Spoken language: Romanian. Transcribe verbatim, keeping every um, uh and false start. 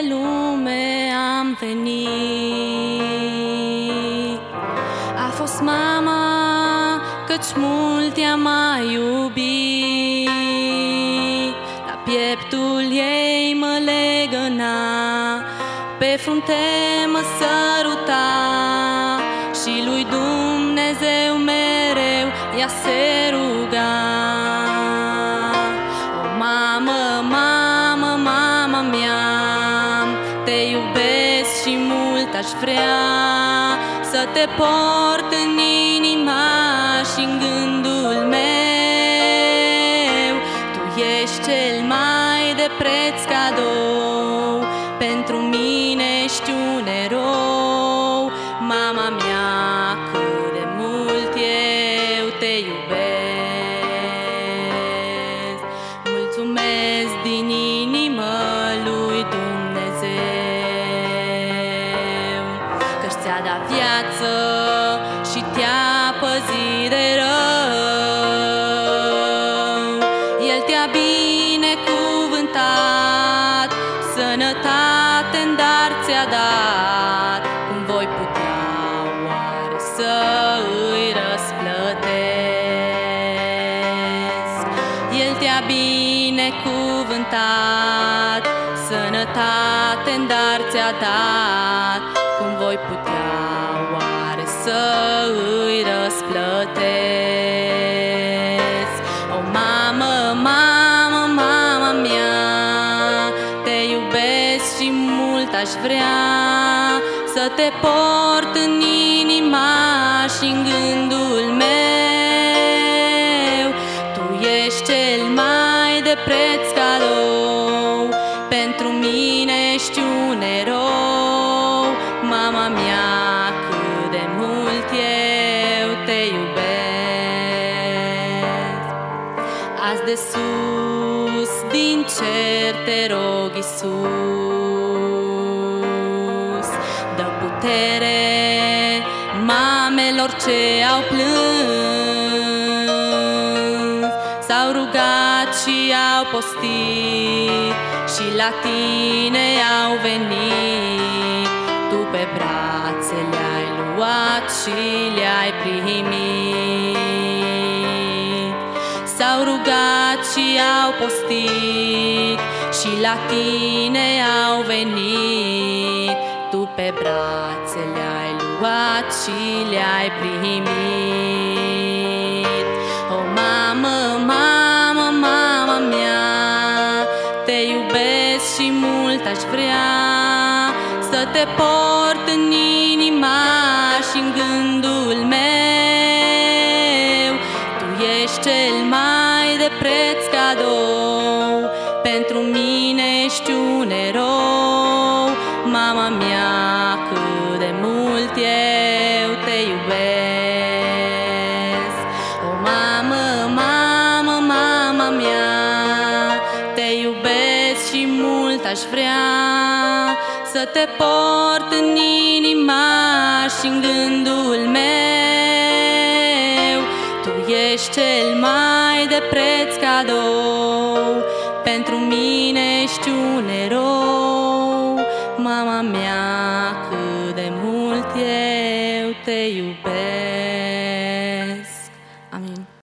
lume am venit. A fost mama, căci mult i-am mai iubit. La pieptul ei mă legăna, pe frunte mă săruta, și lui Dumnezeu mereu ea se ruga. O mamă, mamă, mama mea, te iubesc și mult aș vrea să te port în inima și în gândul meu. Tu ești cel mai de preț cadou, pentru mine ești un erou. Mama mea, cât de mult eu te iubesc. Mulțumesc din inimă lui Dumnezeu, că-și ți-a dat viață și te-a păzit de rău. El te-a binecuvântat, sănătate-n dar ți-a dat. Cum voi putea oare să îi răsplătesc? El te-a binecuvântat, sănătate-n dar ți-a dat. Cum voi putea oare să îi răsplătesc? O mamă, mamă, mama mea, te iubesc și mult aș vrea să te port în inima și în gândul meu. Tu ești cel mai de preț cadou, pentru mine ești un erou. Mama mea, cât de mult eu te iubesc. Azi de sus, din cer te rog, Iisus, dă putere mamelor ce au plâns, s-au rugat și au postit și la tine au venit. Tu pe brațe le-ai luat și le-ai primit. S-au rugat și au postit și la tine au venit. Tu pe brațe le-ai luat și le-ai primit. O mamă, mamă, mama mea, te iubesc și mult aș vrea să te port în inima și în gândul meu. Tu ești cel mai de preț cadou, pentru mine ești un erou. Mama mea, cât de mult eu te iubesc. O mamă, mamă, mama mea, te iubesc și mult aș vrea să te port în inima și în gândul meu. Tu ești cel mai de preț cadou, pentru mine ești un erou. Mama mea, cât de mult eu te iubesc. Amin.